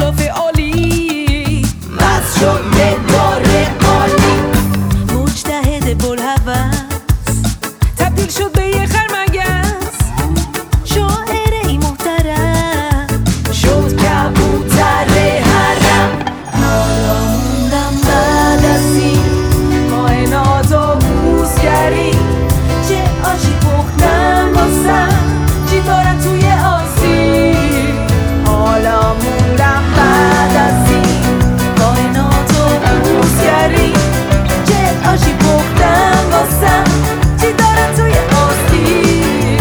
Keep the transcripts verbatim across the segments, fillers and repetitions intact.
اهداف عالی، مست شد دلدار عالی، مجتهد بلهوس تبدیل شد به یه خرمگس، شاعره محترم شد کبوتر حرم. حالا موندم بعد از این کائنات و بوسگری، چه آشی پختم واسم چی دارن توی آسیب. حالا موندم بعد از این کائنات و بوسگری، چه آشی پختم واسم چی دارن توی آسیب.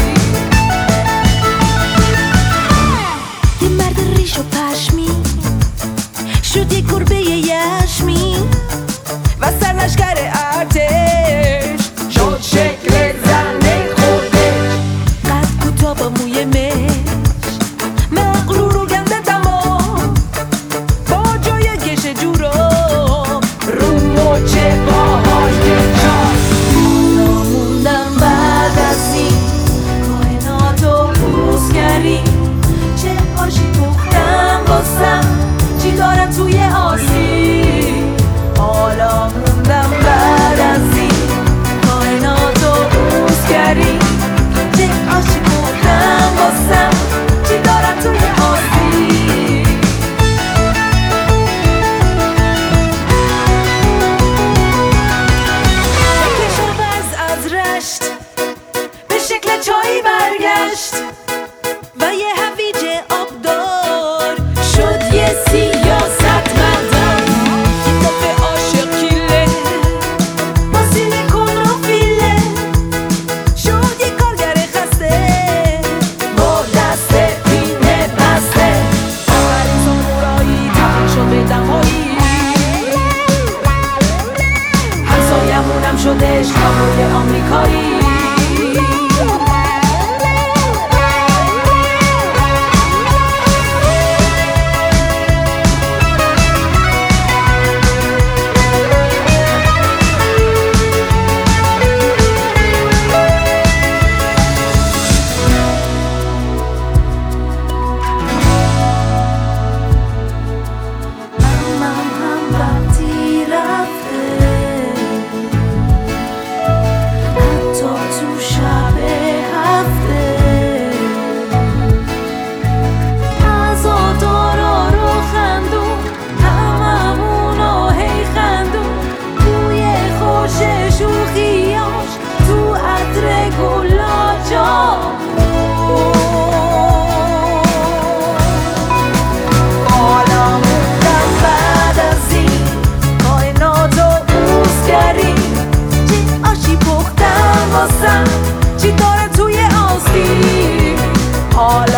یه مرد ریش و پشمی شد یه گربه یشمی و سرلشکر ارتش شد شکل زن خودش. قد کوتاه با موی مش، مغرور و گنده دماغ با جای گش جوراب رو مچه باهاش چار. حالا موندم بعد از این کائنات و بوسگری، چه آشی پختم واسم چی دارن توی آسیب. حالا موندم بعد از این کائنات و بوسگری، چه آشی پختم واسم چی دارن توی آسیب. کشاورز از رشت به شکل چایی برگشت و یه هویج آبدار شد یه سیاستمدار. یه دفعه عاشق کیله با سیلیکون و فیله شد یه کارگر خسته با دست پینه بسته. آخرین سامورایی تبدیل شد به دمایی، همسایه‌مونم شدش کابوی آمریکایی. امم هم وقتی رفته، حتی تو شب هفته، عزادارا رو خندون، هممونو هی خندون، توی خوش شوخیاش، تو عطر گلاجا. حالا موندم بعد از این کائنات و بوسگری، چی آشی پختم واسم چی داره توی آسیب. حالا